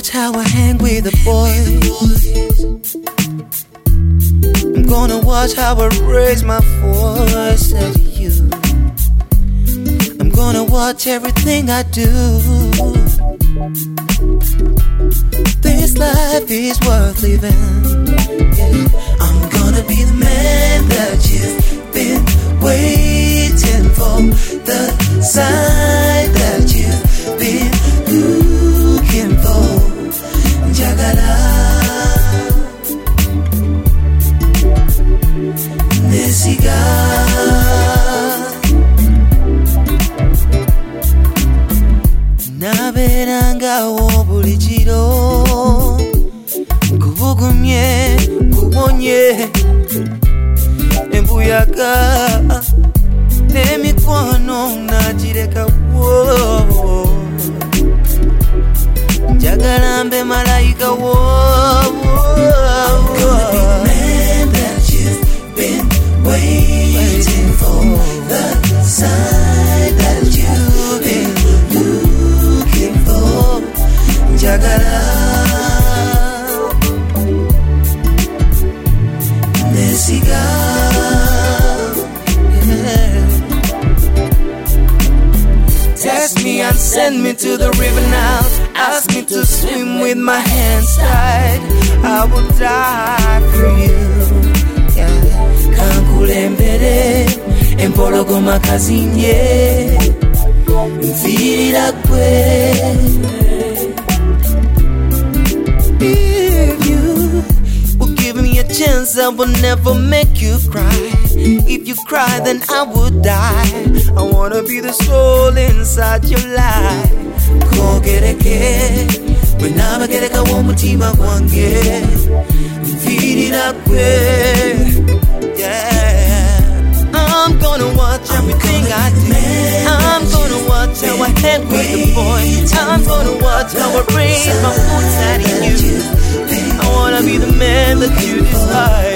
watch how I hang with the boys. I'm gonna watch how I raise my voice at you. I'm gonna watch everything I do. This life is worth living. Yeah. I'm gonna be the man that you've been waiting for, the sign that you've been looking for. Jagala Nesiga Naberanga obulichiro Kubugumye, kubonye Embuyaga Nemikwano najireka wo Jagalambe malaika wo. I'm gonna be the man that you've been waiting for, the sign that you've been looking for. Jagala Nesiga, yeah. Text me and send me to the river now. Ask me to swim with my hands tied. I will die for you. Yeah. Kankulembere empologoma kazinye mfirira kwe. If you will give me a chance, I will never make you cry. If you cry, then I would die. I wanna be the soul inside your life. Kogereke, wenaba gereka womutima gwange, mfirira kwe. Yeah, I'm gonna watch everything I do. I'm gonna watch how I hang with the boys. I'm gonna watch how I raise my voice at you. I wanna be the man that you desire.